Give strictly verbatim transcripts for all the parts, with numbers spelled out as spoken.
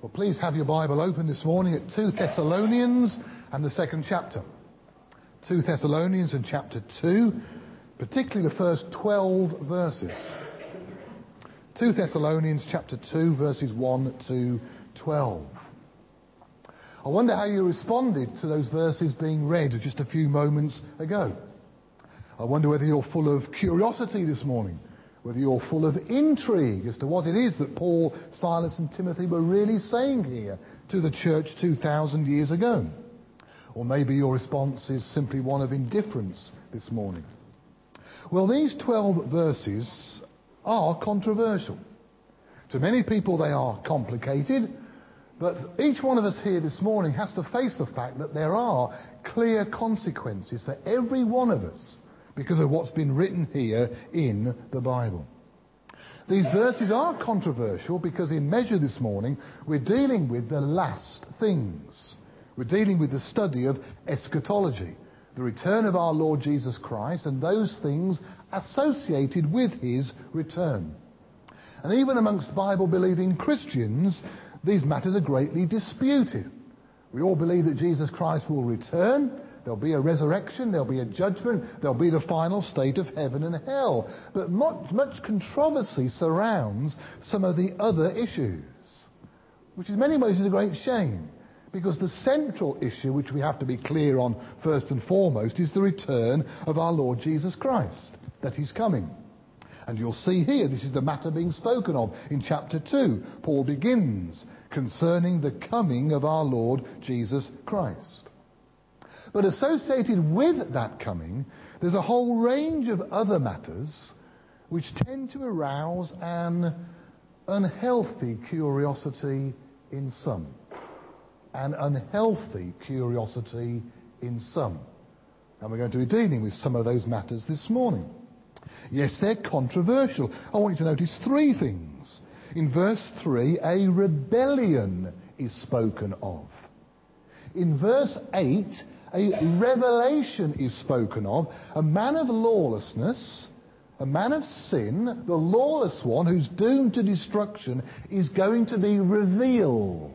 Well, please have your Bible open this morning at Second Thessalonians and the second chapter. Second Thessalonians and chapter two, particularly the first twelve verses. Second Thessalonians chapter two, verses one to twelve. I wonder how you responded to those verses being read just a few moments ago. I wonder whether you're full of curiosity this morning, whether you're full of intrigue as to what it is that Paul, Silas and Timothy were really saying here to the church two thousand years ago. Or maybe your response is simply one of indifference this morning. Well, these twelve verses are controversial. To many people they are complicated, but each one of us here this morning has to face the fact that there are clear consequences for every one of us because of what's been written here in the Bible. These verses are controversial because in Measure this morning we're dealing with the last things. We're dealing with the study of eschatology, the return of our Lord Jesus Christ and those things associated with his return. And even amongst Bible-believing Christians, these matters are greatly disputed. We all believe that Jesus Christ will return. There'll be a resurrection, there'll be a judgment, there'll be the final state of heaven and hell. But much, much controversy surrounds some of the other issues, which in many ways is a great shame, because the central issue which we have to be clear on first and foremost is the return of our Lord Jesus Christ, that he's coming. And you'll see here, this is the matter being spoken of in chapter two. Paul begins concerning the coming of our Lord Jesus Christ. But associated with that coming, there's a whole range of other matters which tend to arouse an unhealthy curiosity in some. An unhealthy curiosity in some. And we're going to be dealing with some of those matters this morning. Yes, they're controversial. I want you to notice three things. In verse three, a rebellion is spoken of. In verse eight, a revelation is spoken of. A man of lawlessness, a man of sin, the lawless one who's doomed to destruction, is going to be revealed.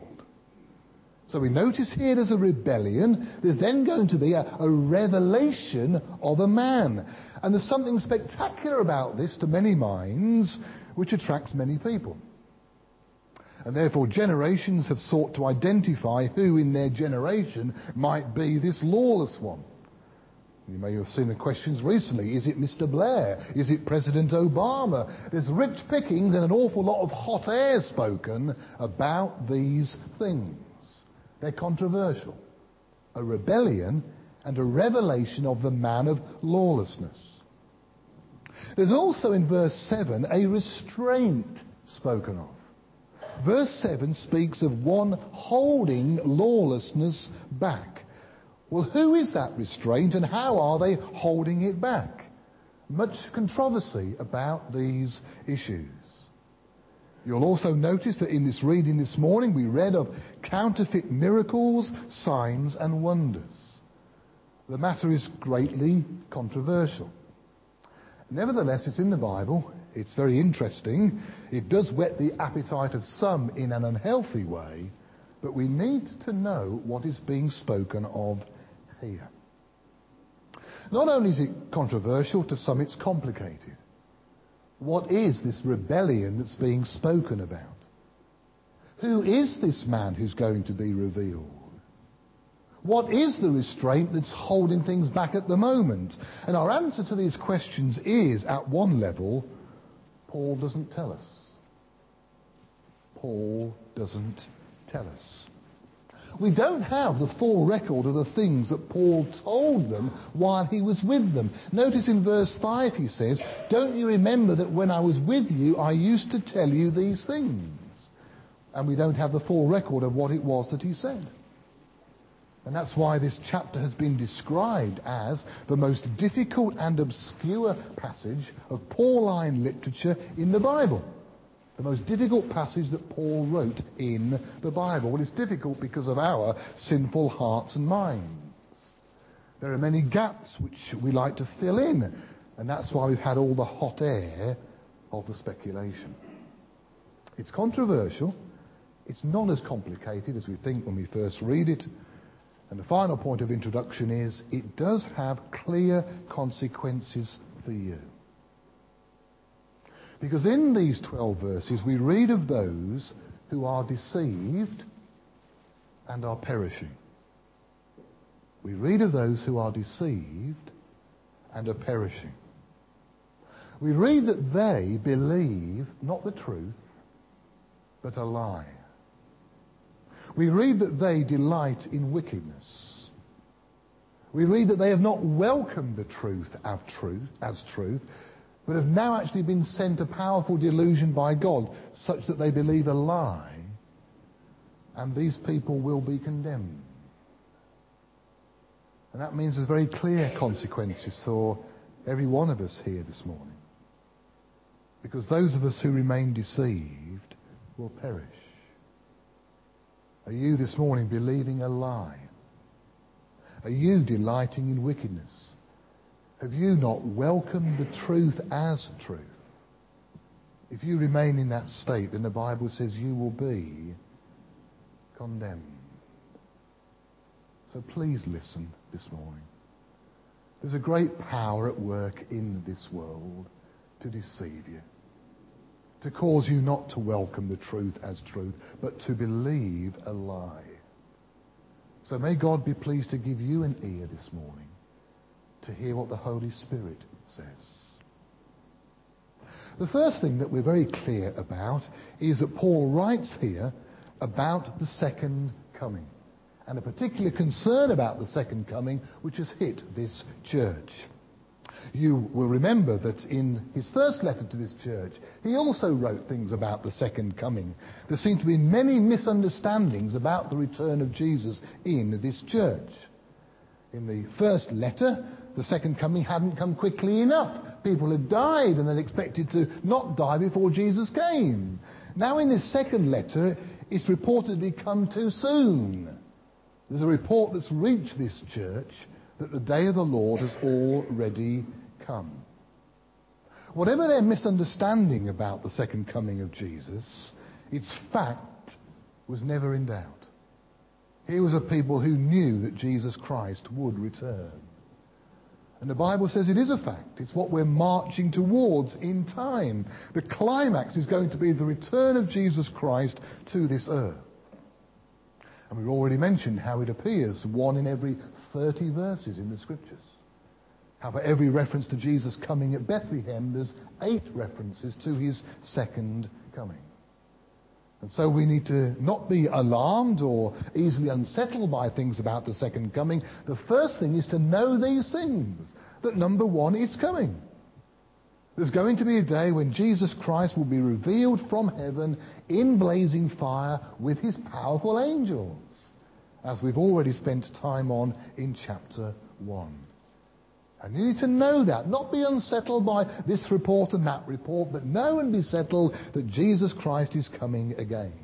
So we notice here there's a rebellion. There's then going to be a, a revelation of a man. And there's something spectacular about this to many minds, which attracts many people. And therefore generations have sought to identify who in their generation might be this lawless one. You may have seen the questions recently. Is it Mister Blair? Is it President Obama? There's rich pickings and an awful lot of hot air spoken about these things. They're controversial. A rebellion and a revelation of the man of lawlessness. There's also in verse seven a restraint spoken of. Verse seven speaks of one holding lawlessness back. Well, who is that restraint and how are they holding it back? Much controversy about these issues. You'll also notice that in this reading this morning we read of counterfeit miracles, signs and wonders. The matter is greatly controversial. Nevertheless, it's in the Bible. It's very interesting. It does whet the appetite of some in an unhealthy way, but we need to know what is being spoken of here. Not only is it controversial, to some it's complicated. What is this rebellion that's being spoken about? Who is this man who's going to be revealed? What is the restraint that's holding things back at the moment? And our answer to these questions is, at one level, Paul doesn't tell us. Paul doesn't tell us. We don't have the full record of the things that Paul told them while he was with them. Notice in verse five he says, "Don't you remember that when I was with you, I used to tell you these things?" And we don't have the full record of what it was that he said. And that's why this chapter has been described as the most difficult and obscure passage of Pauline literature in the Bible. The most difficult passage that Paul wrote in the Bible. Well, it's difficult because of our sinful hearts and minds. There are many gaps which we like to fill in. And that's why we've had all the hot air of the speculation. It's controversial. It's not as complicated as we think when we first read it. And the final point of introduction is it does have clear consequences for you. Because in these twelve verses we read of those who are deceived and are perishing. We read of those who are deceived and are perishing. We read that they believe not the truth, but a lie. We read that they delight in wickedness. We read that they have not welcomed the truth as truth, as truth, but have now actually been sent a powerful delusion by God, such that they believe a lie, and these people will be condemned. And that means there's very clear consequences for every one of us here this morning. Because those of us who remain deceived will perish. Are you this morning believing a lie? Are you delighting in wickedness? Have you not welcomed the truth as truth? If you remain in that state, then the Bible says you will be condemned. So please listen this morning. There's a great power at work in this world to deceive you, to cause you not to welcome the truth as truth, but to believe a lie. So may God be pleased to give you an ear this morning to hear what the Holy Spirit says. The first thing that we're very clear about is that Paul writes here about the second coming, and a particular concern about the second coming which has hit this church. You will remember that in his first letter to this church, he also wrote things about the second coming. There seem to be many misunderstandings about the return of Jesus in this church. In the first letter, the second coming hadn't come quickly enough. People had died and they'd expected to not die before Jesus came. Now in this second letter, it's reportedly come too soon. There's a report that's reached this church that the day of the Lord has already come. Whatever their misunderstanding about the second coming of Jesus, its fact was never in doubt. Here was a people who knew that Jesus Christ would return. And the Bible says it is a fact. It's what we're marching towards in time. The climax is going to be the return of Jesus Christ to this earth. And we've already mentioned how it appears one in every thirty verses in the Scriptures. How for every reference to Jesus coming at Bethlehem, there's eight references to his second coming. And so we need to not be alarmed or easily unsettled by things about the second coming. The first thing is to know these things. That number one is coming. There's going to be a day when Jesus Christ will be revealed from heaven in blazing fire with his powerful angels, as we've already spent time on in chapter one. And you need to know that, not be unsettled by this report and that report, but know and be settled that Jesus Christ is coming again.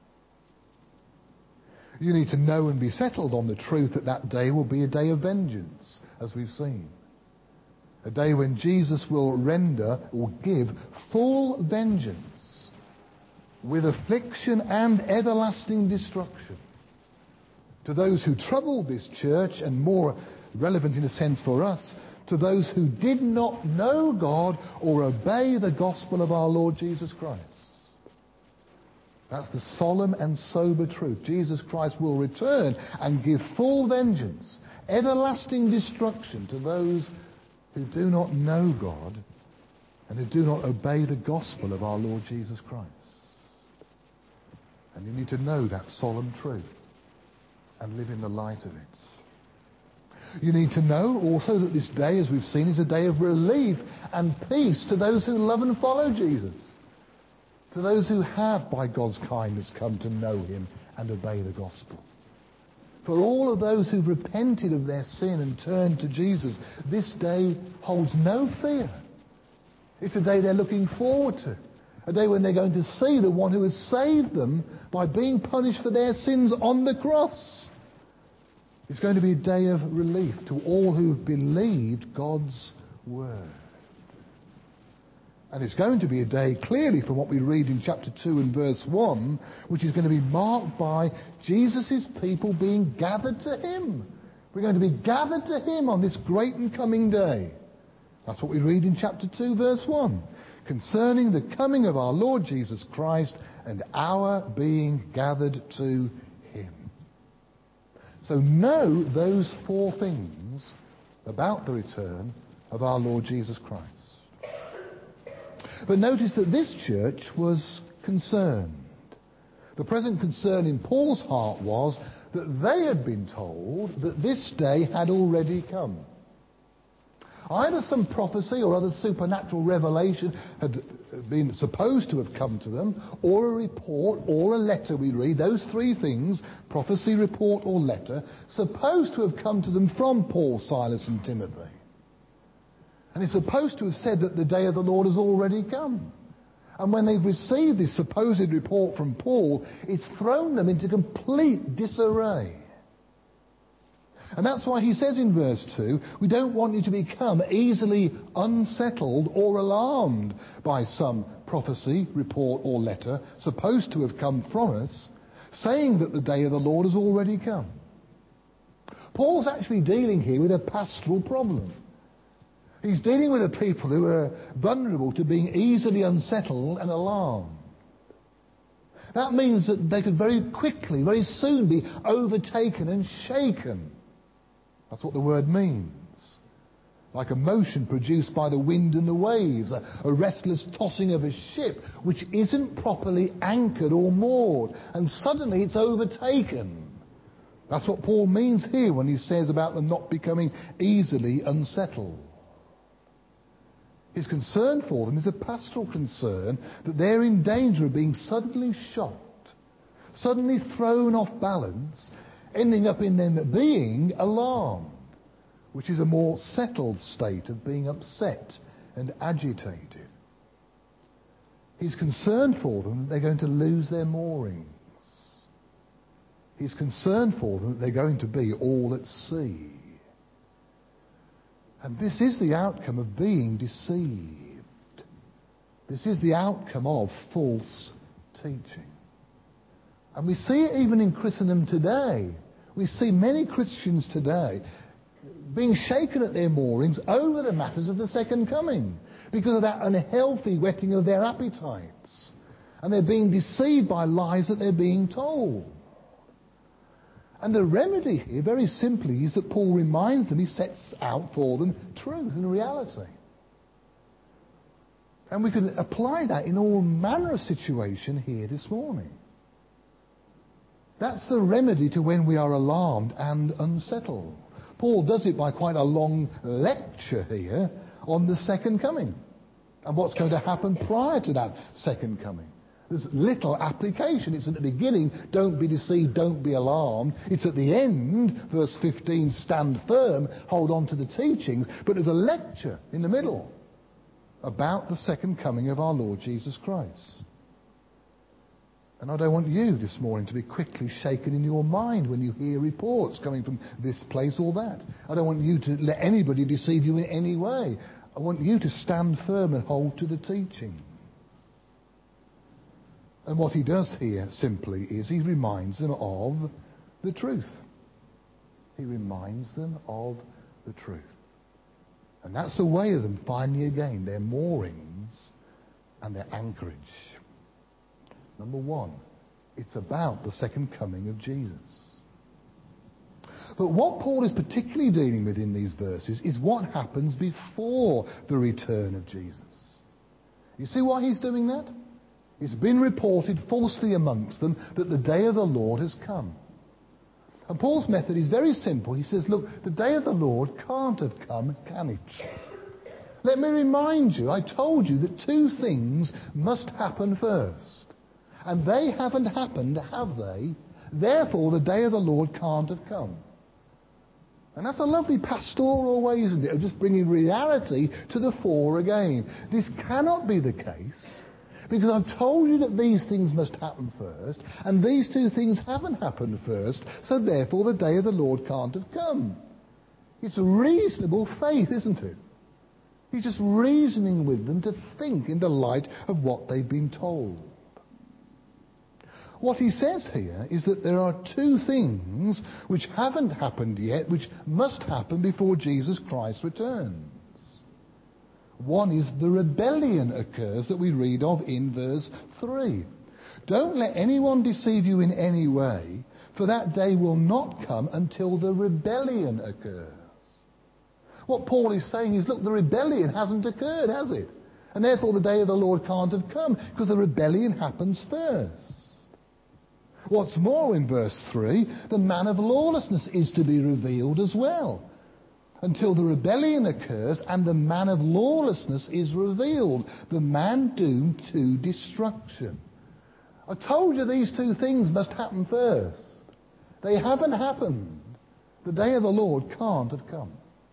You need to know and be settled on the truth that that day will be a day of vengeance, as we've seen. A day when Jesus will render or give full vengeance with affliction and everlasting destruction to those who troubled this church, and more relevant in a sense for us, to those who did not know God or obey the gospel of our Lord Jesus Christ. That's the solemn and sober truth. Jesus Christ will return and give full vengeance, everlasting destruction to those who do not know God and who do not obey the gospel of our Lord Jesus Christ. And you need to know that solemn truth and live in the light of it. You need to know also that this day, as we've seen, is a day of relief and peace to those who love and follow Jesus, to those who have, by God's kindness, come to know him and obey the gospel. For all of those who've repented of their sin and turned to Jesus, this day holds no fear. It's a day they're looking forward to. A day when they're going to see the one who has saved them by being punished for their sins on the cross. It's going to be a day of relief to all who've believed God's word. And it's going to be a day, clearly from what we read in chapter two and verse one, which is going to be marked by Jesus' people being gathered to him. We're going to be gathered to him on this great and coming day. That's what we read in chapter two, verse one. Concerning the coming of our Lord Jesus Christ and our being gathered to him. So know those four things about the return of our Lord Jesus Christ. But notice that this church was concerned. The present concern in Paul's heart was that they had been told that this day had already come. Either some prophecy or other supernatural revelation had been supposed to have come to them, or a report or a letter we read, those three things, prophecy, report or letter, supposed to have come to them from Paul, Silas and Timothy. And it's supposed to have said that the day of the Lord has already come. And when they've received this supposed report from Paul, it's thrown them into complete disarray. And that's why he says in verse two, we don't want you to become easily unsettled or alarmed by some prophecy, report or letter supposed to have come from us, saying that the day of the Lord has already come. Paul's actually dealing here with a pastoral problem. He's dealing with a people who are vulnerable to being easily unsettled and alarmed. That means that they could very quickly, very soon be overtaken and shaken. That's what the word means. Like a motion produced by the wind and the waves, a, a restless tossing of a ship which isn't properly anchored or moored, and suddenly it's overtaken. That's what Paul means here when he says about them not becoming easily unsettled. His concern for them is a pastoral concern that they're in danger of being suddenly shocked, suddenly thrown off balance, ending up in them being alarmed, which is a more settled state of being upset and agitated. He's concerned for them that they're going to lose their moorings. He's concerned for them that they're going to be all at sea. And this is the outcome of being deceived. This is the outcome of false teaching. And we see it even in Christendom today. We see many Christians today being shaken at their moorings over the matters of the second coming because of that unhealthy whetting of their appetites. And they're being deceived by lies that they're being told. And the remedy here, very simply, is that Paul reminds them, he sets out for them truth and reality. And we can apply that in all manner of situation here this morning. That's the remedy to when we are alarmed and unsettled. Paul does it by quite a long lecture here on the second coming and what's going to happen prior to that second coming. There's little application. It's at the beginning, don't be deceived, don't be alarmed. It's at the end, verse fifteen, stand firm, hold on to the teachings. But there's a lecture in the middle about the second coming of our Lord Jesus Christ. And I don't want you this morning to be quickly shaken in your mind when you hear reports coming from this place or that. I don't want you to let anybody deceive you in any way. I want you to stand firm and hold to the teaching. And what he does here simply is he reminds them of the truth. He reminds them of the truth. And that's the way of them finding again their moorings and their anchorage. Number one, it's about the second coming of Jesus. But what Paul is particularly dealing with in these verses is what happens before the return of Jesus. You see why he's doing that? It's been reported falsely amongst them that the day of the Lord has come. And Paul's method is very simple. He says, look, the day of the Lord can't have come, can it? Let me remind you, I told you that two things must happen first. And they haven't happened, have they? Therefore, the day of the Lord can't have come. And that's a lovely pastoral way, isn't it, of just bringing reality to the fore again. This cannot be the case, because I've told you that these things must happen first, and these two things haven't happened first, so therefore the day of the Lord can't have come. It's a reasonable faith, isn't it? He's just reasoning with them to think in the light of what they've been told. What he says here is that there are two things which haven't happened yet, which must happen before Jesus Christ returns. One is the rebellion occurs that we read of in verse three. Don't let anyone deceive you in any way, for that day will not come until the rebellion occurs. What Paul is saying is, look, the rebellion hasn't occurred, has it? And therefore the day of the Lord can't have come, because the rebellion happens first. What's more, in verse three, the man of lawlessness is to be revealed as well, until the rebellion occurs and the man of lawlessness is revealed, the man doomed to destruction. I told you these two things must happen first. They haven't happened. The day of the Lord can't have come.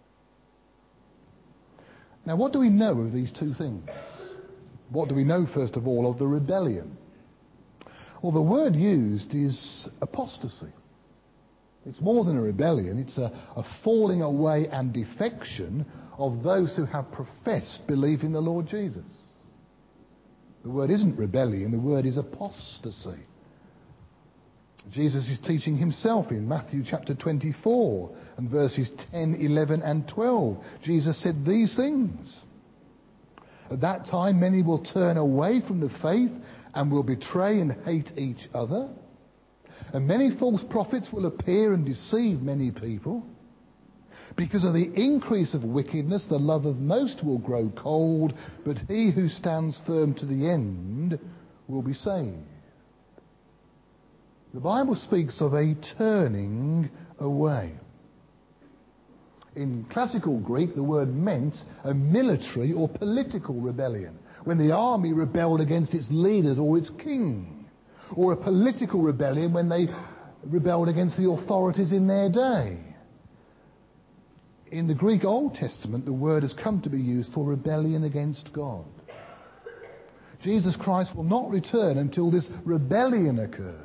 Now, what do we know of these two things? What do we know, first of all, of the rebellion? Well, the word used is apostasy. It's more than a rebellion. It's a, a falling away and defection of those who have professed belief in the Lord Jesus. The word isn't rebellion, the word is apostasy. Jesus is teaching himself in Matthew chapter twenty-four and verses ten, eleven and twelve. Jesus said these things. At that time many will turn away from the faith and will betray and hate each other. And many false prophets will appear and deceive many people. Because of the increase of wickedness, the love of most will grow cold, but he who stands firm to the end will be saved. The Bible speaks of a turning away. In classical Greek, the word meant a military or political rebellion, when the army rebelled against its leaders or its king, or a political rebellion when they rebelled against the authorities in their day. In the Greek Old Testament, the word has come to be used for rebellion against God. Jesus Christ will not return until this rebellion occurs.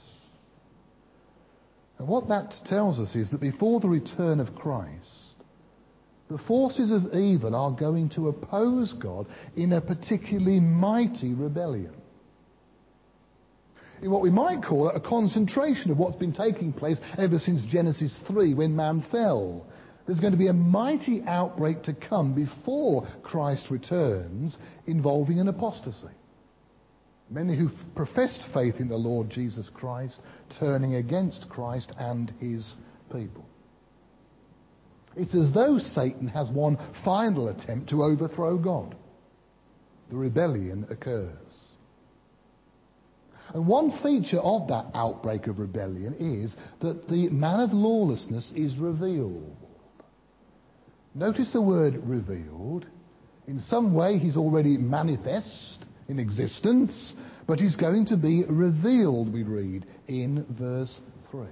And what that tells us is that before the return of Christ, the forces of evil are going to oppose God in a particularly mighty rebellion. In what we might call a concentration of what's been taking place ever since Genesis three, when man fell. There's going to be a mighty outbreak to come before Christ returns, involving an apostasy. Many who've professed faith in the Lord Jesus Christ turning against Christ and his people. It's as though Satan has one final attempt to overthrow God. The rebellion occurs. And one feature of that outbreak of rebellion is that the man of lawlessness is revealed. Notice the word revealed. In some way he's already manifest in existence, but he's going to be revealed, we read in verse three.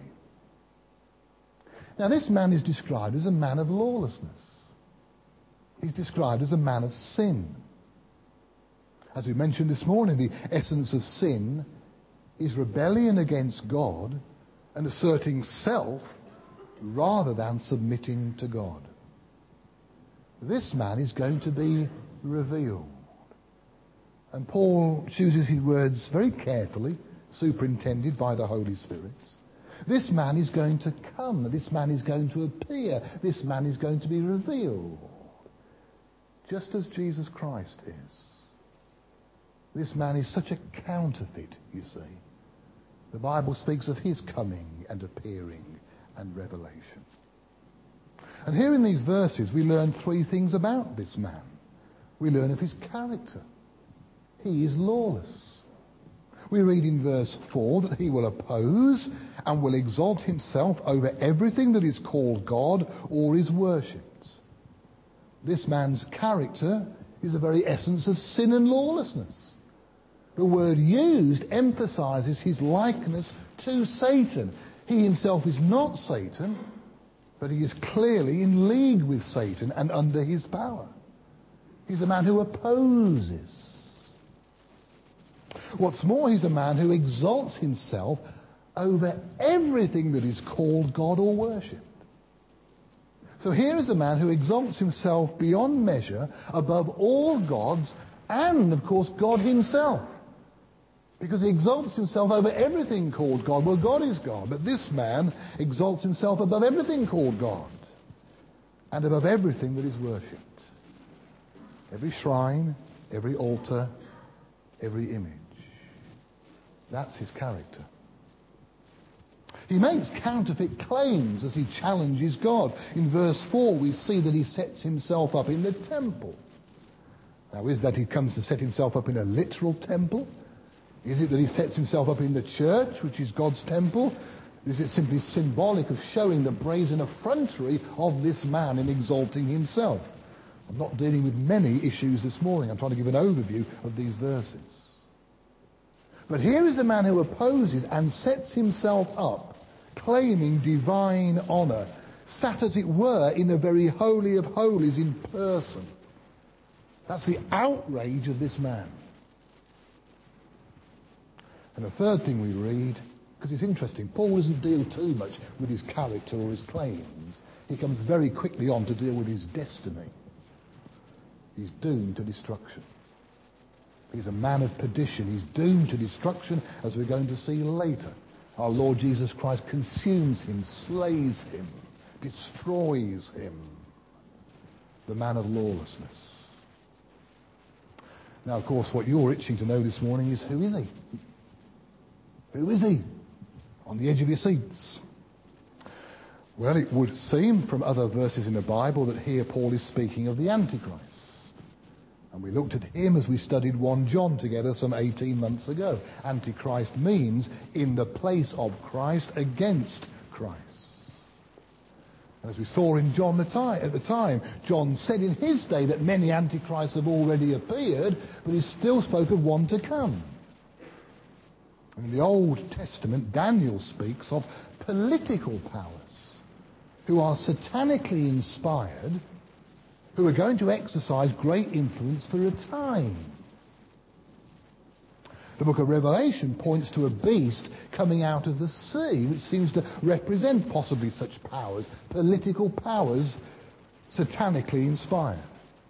Now this man is described as a man of lawlessness. He's described as a man of sin. As we mentioned this morning, the essence of sin is rebellion against God and asserting self rather than submitting to God. This man is going to be revealed. And Paul chooses his words very carefully, superintended by the Holy Spirit. This man is going to come. This man is going to appear. This man is going to be revealed. Just as Jesus Christ is. This man is such a counterfeit, you see. The Bible speaks of his coming and appearing and revelation. And here in these verses we learn three things about this man. We learn of his character. He is lawless. We read in verse four that he will oppose and will exalt himself over everything that is called God or is worshipped. This man's character is the very essence of sin and lawlessness. The word used emphasizes his likeness to Satan. He himself is not Satan, but he is clearly in league with Satan and under his power. He's a man who opposes. What's more, he's a man who exalts himself over everything that is called God or worshipped. So here is a man who exalts himself beyond measure above all gods and, of course, God himself. Because he exalts himself over everything called God. Well, God is God, but this man exalts himself above everything called God and above everything that is worshipped. Every shrine, every altar, every image. That's his character. He makes counterfeit claims as he challenges God. In verse four, we see that he sets himself up in the temple. Now, is that he comes to set himself up in a literal temple? Is it that he sets himself up in the church, which is God's temple? Is it simply symbolic of showing the brazen effrontery of this man in exalting himself? I'm not dealing with many issues this morning. I'm trying to give an overview of these verses. But here is the man who opposes and sets himself up, claiming divine honour, sat as it were in the very holy of holies in person. That's the outrage of this man. And the third thing we read, because it's interesting, Paul doesn't deal too much with his character or his claims. He comes very quickly on to deal with his destiny. He's doomed to destruction. He's a man of perdition. He's doomed to destruction, as we're going to see later. Our Lord Jesus Christ consumes him, slays him, destroys him. The man of lawlessness. Now, of course, what you're itching to know this morning is, who is he? Who is he? On the edge of your seats. Well, it would seem from other verses in the Bible that here Paul is speaking of the Antichrist. And we looked at him as we studied First John together some eighteen months ago. Antichrist means in the place of Christ, against Christ. And as we saw in John the time, at the time, John said in his day that many antichrists have already appeared, but he still spoke of one to come. In the Old Testament, Daniel speaks of political powers who are satanically inspired, who are going to exercise great influence for a time. The book of Revelation points to a beast coming out of the sea, which seems to represent possibly such powers, political powers, satanically inspired.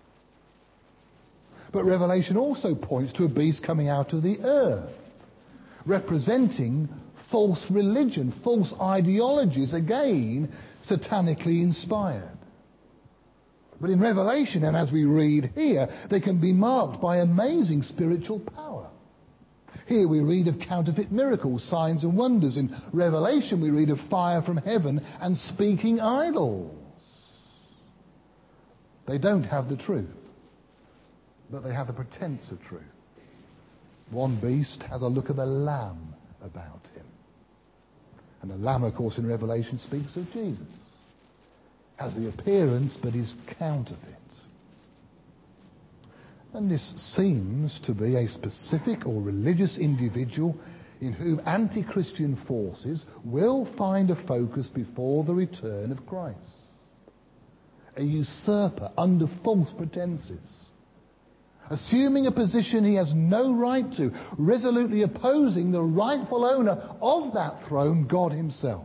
But Revelation also points to a beast coming out of the earth, representing false religion, false ideologies, again, satanically inspired. But in Revelation, and as we read here, they can be marked by amazing spiritual power. Here we read of counterfeit miracles, signs and wonders. In Revelation we read of fire from heaven and speaking idols. They don't have the truth, but they have the pretense of truth. One beast has a look of a lamb about him. And the lamb, of course, in Revelation speaks of Jesus. Has the appearance, but is counterfeit. And this seems to be a specific or religious individual in whom anti-Christian forces will find a focus before the return of Christ. A usurper under false pretenses, assuming a position he has no right to, resolutely opposing the rightful owner of that throne, God himself.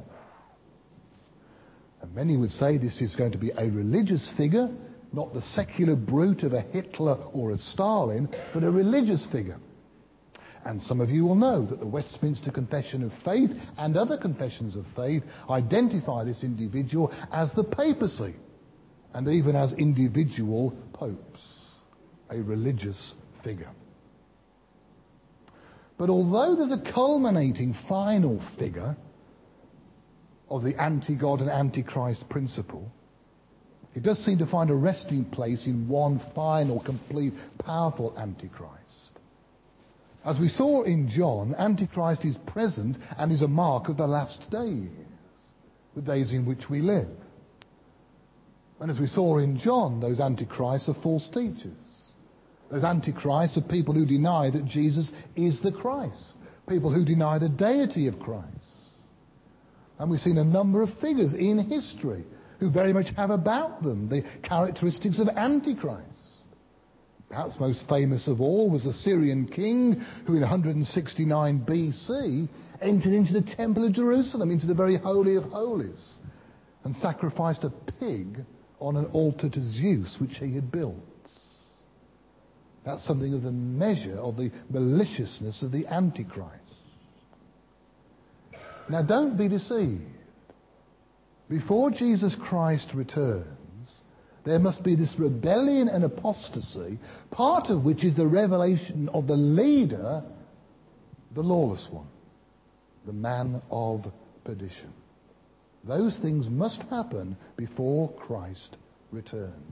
And many would say this is going to be a religious figure, not the secular brute of a Hitler or a Stalin, but a religious figure. And some of you will know that the Westminster Confession of Faith and other confessions of faith identify this individual as the papacy, and even as individual popes, a religious figure. But although there's a culminating final figure of the anti-God and anti-Christ principle, it does seem to find a resting place in one final, complete, powerful antichrist. As we saw in John, antichrist is present and is a mark of the last days, the days in which we live. And as we saw in John, those antichrists are false teachers. Those antichrists are people who deny that Jesus is the Christ, people who deny the deity of Christ. And we've seen a number of figures in history who very much have about them the characteristics of Antichrist. Perhaps most famous of all was a Syrian king who in one hundred sixty-nine B C entered into the temple of Jerusalem, into the very holy of holies, and sacrificed a pig on an altar to Zeus which he had built. That's something of the measure of the maliciousness of the Antichrist. Now don't be deceived. Before Jesus Christ returns, there must be this rebellion and apostasy, part of which is the revelation of the leader, the lawless one, the man of perdition. Those things must happen before Christ returns.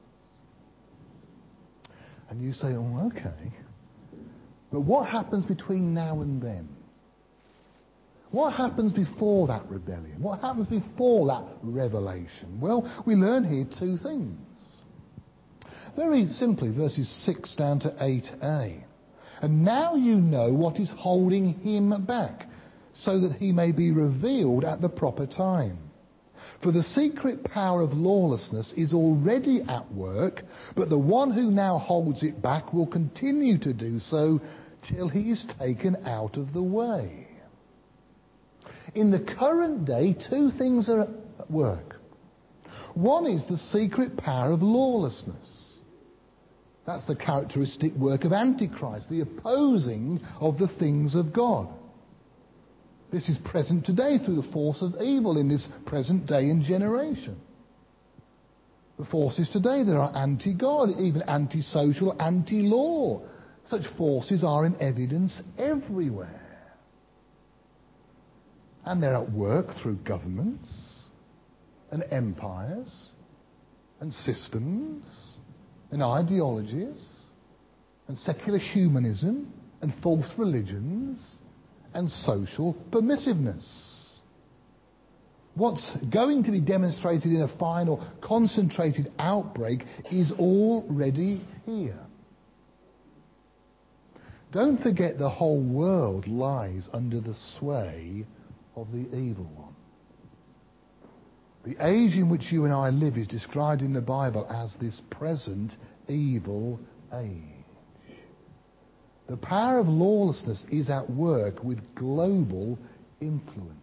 And you say, oh, okay. But what happens between now and then? What happens before that rebellion? What happens before that revelation? Well, we learn here two things. Very simply, verses six down to eight a. And now you know what is holding him back, so that he may be revealed at the proper time. For the secret power of lawlessness is already at work, but the one who now holds it back will continue to do so till he is taken out of the way. In the current day, two things are at work. One is the secret power of lawlessness. That's the characteristic work of Antichrist, the opposing of the things of God. This is present today through the force of evil in this present day and generation. The forces today that are anti-God, even anti-social, anti-law. Such forces are in evidence everywhere. And they're at work through governments and empires and systems and ideologies and secular humanism and false religions and social permissiveness. What's going to be demonstrated in a final concentrated outbreak is already here. Don't forget the whole world lies under the sway of the evil one. The age in which you and I live is described in the Bible as this present evil age. The power of lawlessness is at work with global influence.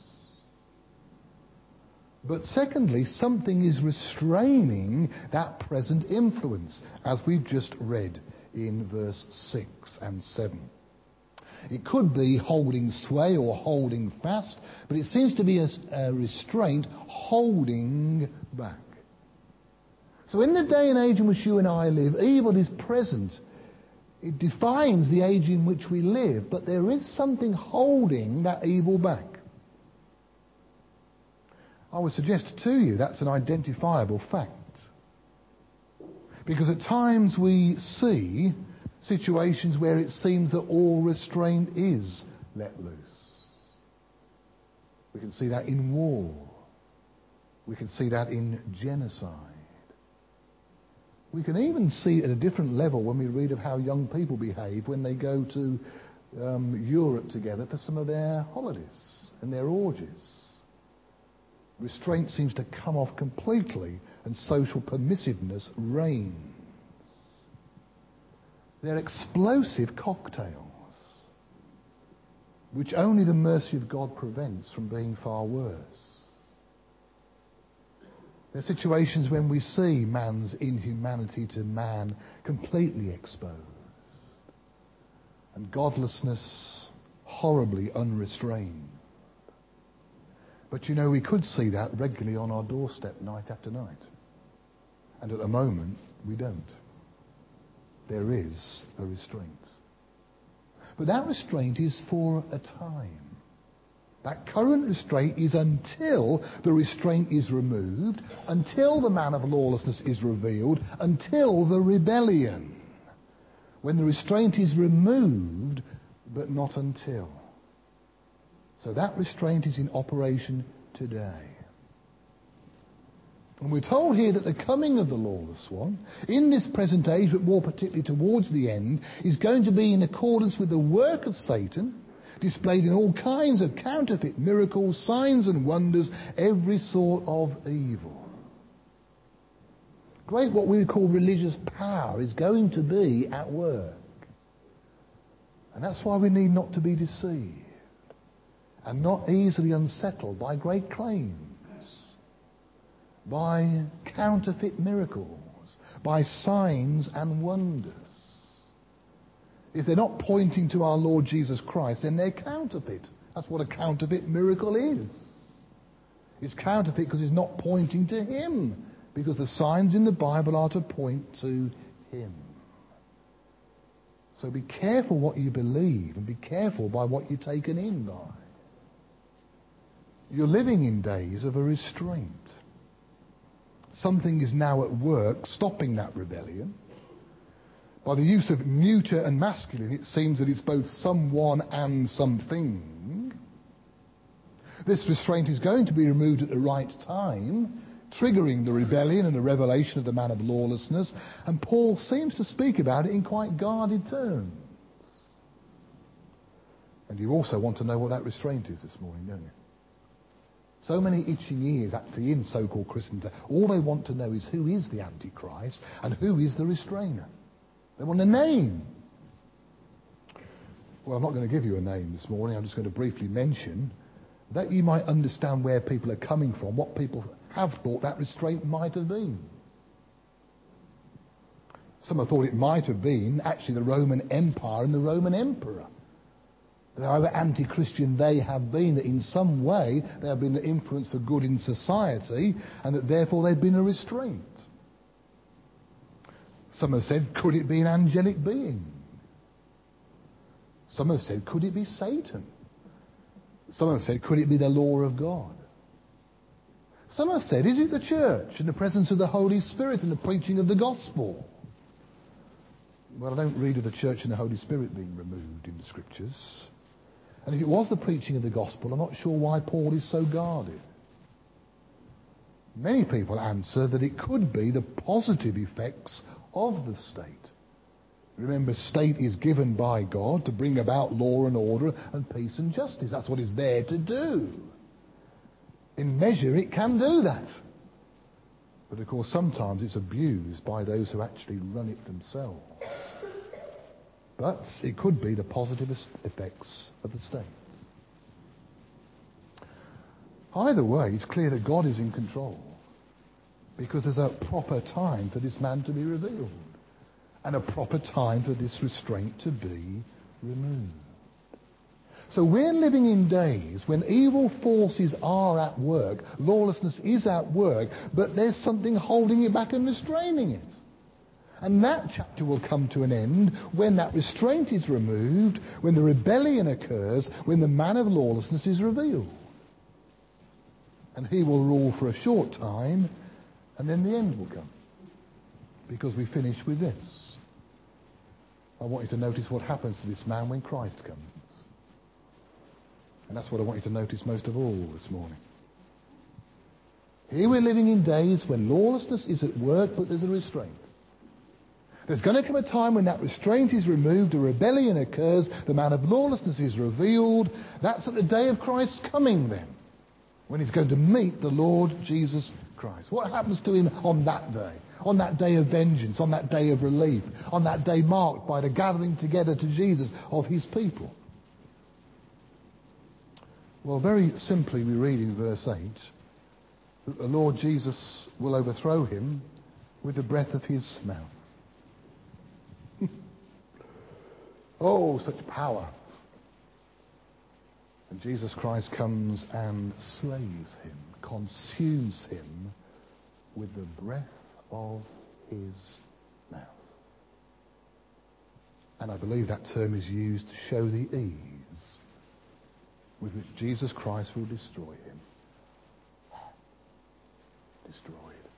But secondly, something is restraining that present influence, as we've just read in verse six and seven. It could be holding sway or holding fast, but it seems to be a, a restraint holding back. So in the day and age in which you and I live, evil is present. It defines the age in which we live, but there is something holding that evil back. I would suggest to you that's an identifiable fact. Because at times we see situations where it seems that all restraint is let loose. We can see that in war. We can see that in genocide. We can even see it at a different level when we read of how young people behave when they go to um, Europe together for some of their holidays and their orgies. Restraint seems to come off completely and social permissiveness reigns. They're explosive cocktails, which only the mercy of God prevents from being far worse. There are situations when we see man's inhumanity to man completely exposed, and godlessness horribly unrestrained. But you know, we could see that regularly on our doorstep night after night. And at the moment, we don't. There is a restraint. But that restraint is for a time. That current restraint is until the restraint is removed, until the man of lawlessness is revealed, until the rebellion. When the restraint is removed, but not until. So that restraint is in operation today. And we're told here that the coming of the lawless one, in this present age, but more particularly towards the end, is going to be in accordance with the work of Satan, displayed in all kinds of counterfeit miracles, signs and wonders, every sort of evil. Great, what we would call religious power is going to be at work. And that's why we need not to be deceived and not easily unsettled by great claims by counterfeit miracles, by signs and wonders. If they're not pointing to our Lord Jesus Christ, then they're counterfeit. That's what a counterfeit miracle is. It's counterfeit because it's not pointing to Him, because the signs in the Bible are to point to Him. So be careful what you believe, and be careful by what you're taken in by. You're living in days of a restraint. Something is now at work stopping that rebellion. By the use of neuter and masculine, it seems that it's both someone and something. This restraint is going to be removed at the right time, triggering the rebellion and the revelation of the man of lawlessness, and Paul seems to speak about it in quite guarded terms. And you also want to know what that restraint is this morning, don't you? So many itching ears actually in so-called Christendom. All they want to know is who is the Antichrist and who is the restrainer. They want a name. Well, I'm not going to give you a name this morning. I'm just going to briefly mention that you might understand where people are coming from, what people have thought that restraint might have been. Some have thought it might have been actually the Roman Empire and the Roman Emperor. However anti-Christian they have been, that in some way they have been an influence for good in society, and that therefore they've been a restraint. Some have said, could it be an angelic being? Some have said, could it be Satan? Some have said, could it be the law of God? Some have said, is it the church and the presence of the Holy Spirit and the preaching of the gospel? Well, I don't read of the church and the Holy Spirit being removed in the scriptures. And if it was the preaching of the gospel, I'm not sure why Paul is so guarded. Many people answer that it could be the positive effects of the state. Remember, state is given by God to bring about law and order and peace and justice. That's what it's there to do. In measure, it can do that. But of course, sometimes it's abused by those who actually run it themselves. But it could be the positive effects of the state. Either way, it's clear that God is in control, because there's a proper time for this man to be revealed, and a proper time for this restraint to be removed. So we're living in days when evil forces are at work, lawlessness is at work, but there's something holding it back and restraining it. And that chapter will come to an end when that restraint is removed, when the rebellion occurs, when the man of lawlessness is revealed. And he will rule for a short time, and then the end will come. Because we finish with this. I want you to notice what happens to this man when Christ comes. And that's what I want you to notice most of all this morning. Here we're living in days when lawlessness is at work, but there's a restraint. There's going to come a time when that restraint is removed, a rebellion occurs, the man of lawlessness is revealed. That's at the day of Christ's coming then, when he's going to meet the Lord Jesus Christ. What happens to him on that day? On that day of vengeance, on that day of relief, on that day marked by the gathering together to Jesus of his people? Well, very simply we read in verse eight that the Lord Jesus will overthrow him with the breath of his mouth. Oh, such power. And Jesus Christ comes and slays him, consumes him with the breath of his mouth. And I believe that term is used to show the ease with which Jesus Christ will destroy him. Destroyed.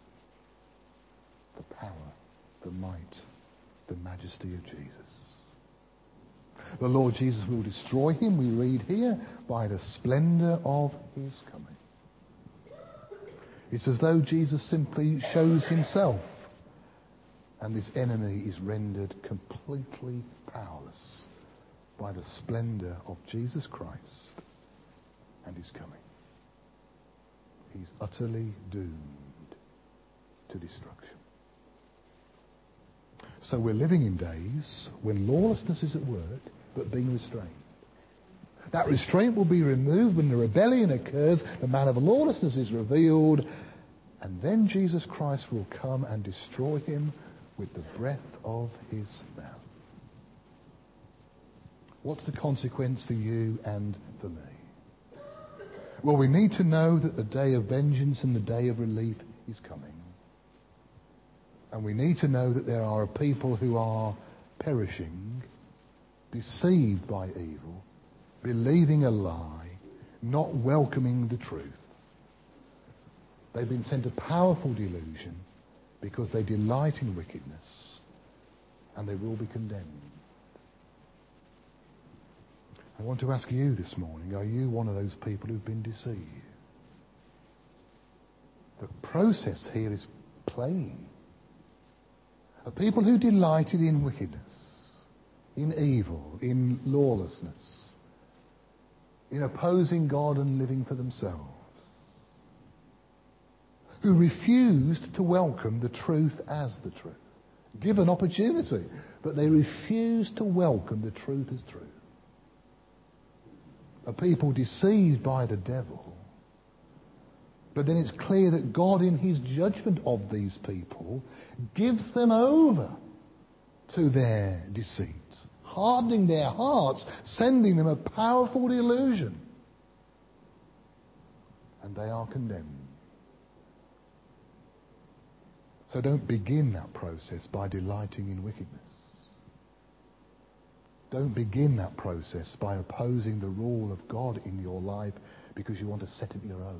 The power, the might, the majesty of Jesus. The Lord Jesus will destroy him, we read here, by the splendor of his coming. It's as though Jesus simply shows himself, and this enemy is rendered completely powerless by the splendor of Jesus Christ and his coming. He's utterly doomed to destruction. So we're living in days when lawlessness is at work, but being restrained. That restraint will be removed when the rebellion occurs, the man of lawlessness is revealed, And then Jesus Christ will come and destroy him with the breath of his mouth. What's the consequence for you and for me? Well, we need to know that the day of vengeance and the day of relief is coming. And we need to know that there are people who are perishing, deceived by evil, believing a lie, not welcoming the truth. They've been sent a powerful delusion because they delight in wickedness, and they will be condemned. I want to ask you this morning, are you one of those people who've been deceived? The process here is plain. A people who delighted in wickedness, in evil, in lawlessness, in opposing God and living for themselves, who refused to welcome the truth as the truth. Given opportunity, but they refused to welcome the truth as truth. A people deceived by the devil, but then it's clear that God in his judgment of these people gives them over to their deceit, hardening their hearts, sending them a powerful delusion. And they are condemned. So don't begin that process by delighting in wickedness. Don't begin that process by opposing the rule of God in your life because you want to set it your own.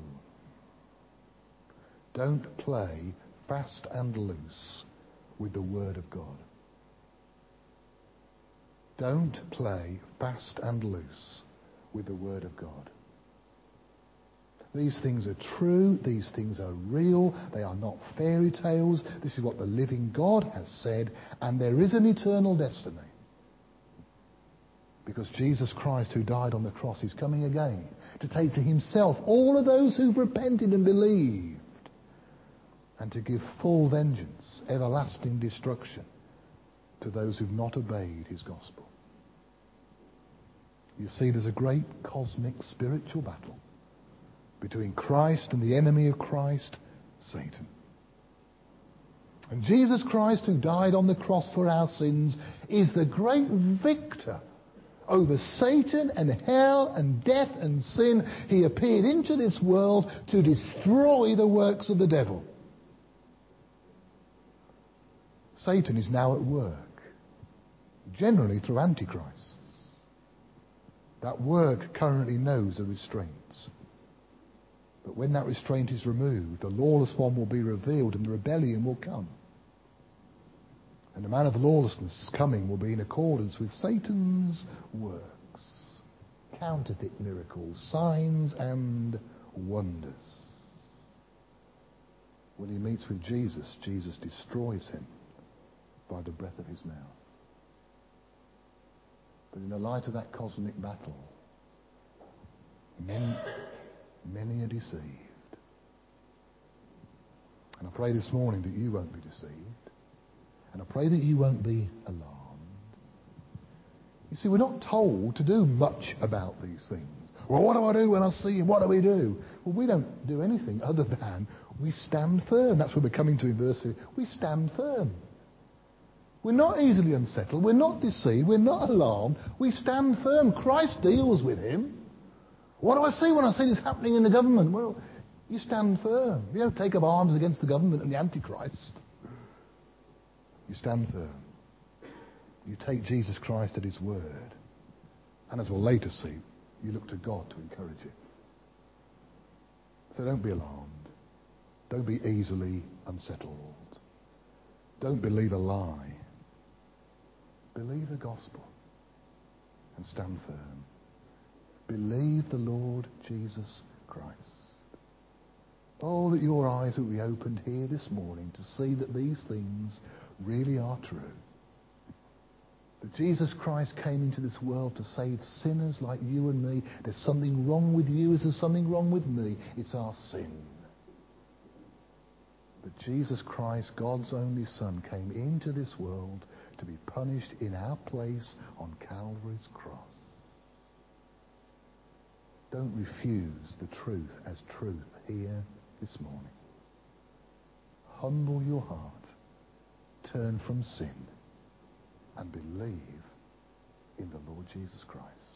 Don't play fast and loose with the Word of God. Don't play fast and loose with the Word of God. These things are true. These things are real. They are not fairy tales. This is what the living God has said. And there is an eternal destiny. Because Jesus Christ, who died on the cross, is coming again to take to himself all of those who've repented and believed, and to give full vengeance, everlasting destruction, to those who've not obeyed his gospel. You see, there's a great cosmic spiritual battle between Christ and the enemy of Christ, Satan. And Jesus Christ, who died on the cross for our sins, is the great victor over Satan and hell and death and sin. He appeared into this world to destroy the works of the devil. Satan is now at work, generally through antichrists. That work currently knows the restraints. But when that restraint is removed, the lawless one will be revealed and the rebellion will come. And the man of lawlessness coming will be in accordance with Satan's works. Counterfeit miracles, signs and wonders. When he meets with Jesus, Jesus destroys him by the breath of his mouth. But in the light of that cosmic battle, many, many are deceived. And I pray this morning that you won't be deceived. And I pray that you won't be alarmed. You see, we're not told to do much about these things. Well, what do I do when I see him? What do we do? Well, we don't do anything other than we stand firm. That's what we're coming to in verse three. We stand firm. We're not easily unsettled. We're not deceived. We're not alarmed. We stand firm. Christ deals with him. What do I see when I see this happening in the government? Well, you stand firm. You don't take up arms against the government and the Antichrist. You stand firm. You take Jesus Christ at his word. And as we'll later see, you look to God to encourage you. So don't be alarmed. Don't be easily unsettled. Don't believe a lie. Believe the gospel and stand firm. Believe the Lord Jesus Christ. Oh, that your eyes will be opened here this morning to see that these things really are true. That Jesus Christ came into this world to save sinners like you and me. There's something wrong with you as there's something wrong with me. It's our sin. But Jesus Christ, God's only Son, came into this world to be punished in our place on Calvary's cross. Don't refuse the truth as truth here this morning. humble your heart, turn from sin, and believe in the Lord Jesus Christ.